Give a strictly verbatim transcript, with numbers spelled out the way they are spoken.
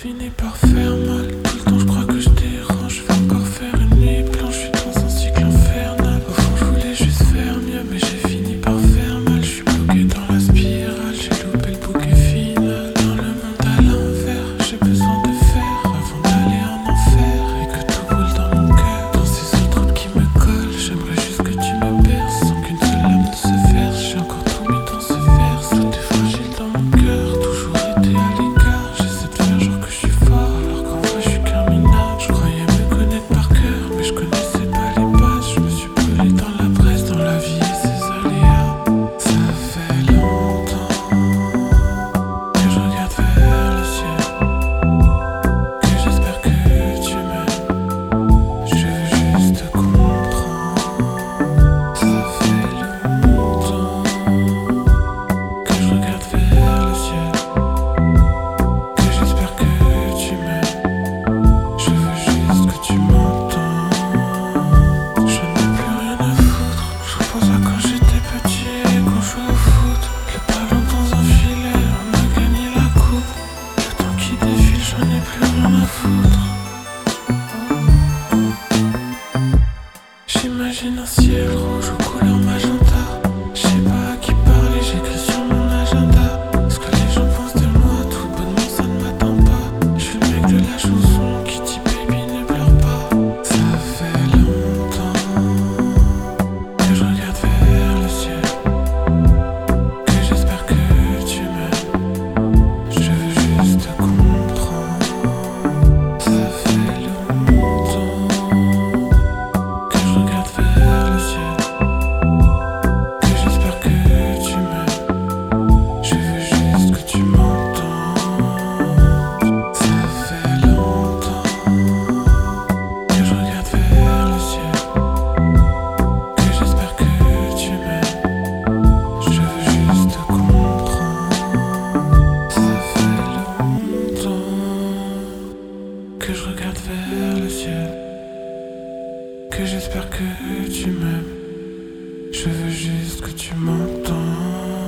Fini par faire mal, tout le temps je crois que je dérange. Je vais encore faire une nuit blanche, je suis dans un cycle infernal. Au fond je voulais juste faire mieux, mais j'ai fini par faire mal. Je suis bloqué dans la spirale, j'ai loupé le bouquet final. Dans le monde à l'envers, j'ai besoin de faire avant d'aller en enfer. Et que tout brûle dans mon cœur, dans ces autres qui me collent. J'aimerais juste que tu me perces, sans qu'une seule lame ne se verse. J'ai encore tout mis dans ce verse, tout est fragile dans mon cœur. Toujours été à l'écart, j'essaie de faire genre que je suis fort, alors qu'en vrai je suis qu'un minable. Je croyais me connaître par cœur, mais je connaissais pas les bases. Je me suis brûlé dans la presse, dans la vie et ses aléas. Ça fait longtemps que je regarde vers le ciel, que j'espère que tu m'aimes. Je veux juste te comprendre. Ça fait longtemps que je regarde vers le ciel, que j'espère que tu m'aimes. Je veux juste que tu m'entendes. Je n'ai plus rien à foutre. Je repense à quand j'étais petit et qu'on jouait au foot. Le ballon dans un filet, on a gagné la coupe. Le temps qui défile, j'en ai plus rien à foutre. J'imagine un ciel rouge aux couleurs magenta. Je sais pas à qui parler, j'écris sur mon agenda. Ce que les gens pensent de moi, tout bonnement ça ne m'attend pas. Je suis le mec de la chanson qui dit baby ne pleure pas. Ça fait longtemps que je regarde vers le ciel, que j'espère que tu m'aimes. Je veux juste te comprendre. Ça fait longtemps que je regarde vers le ciel, que j'espère que tu m'aimes. Je veux juste que tu m'entendes. Ça fait longtemps que je regarde vers le ciel, que j'espère que tu m'aimes. Je veux juste te comprendre. Ça fait longtemps que je regarde vers le ciel, que j'espère que tu m'aimes. Je veux juste que tu m'entendes.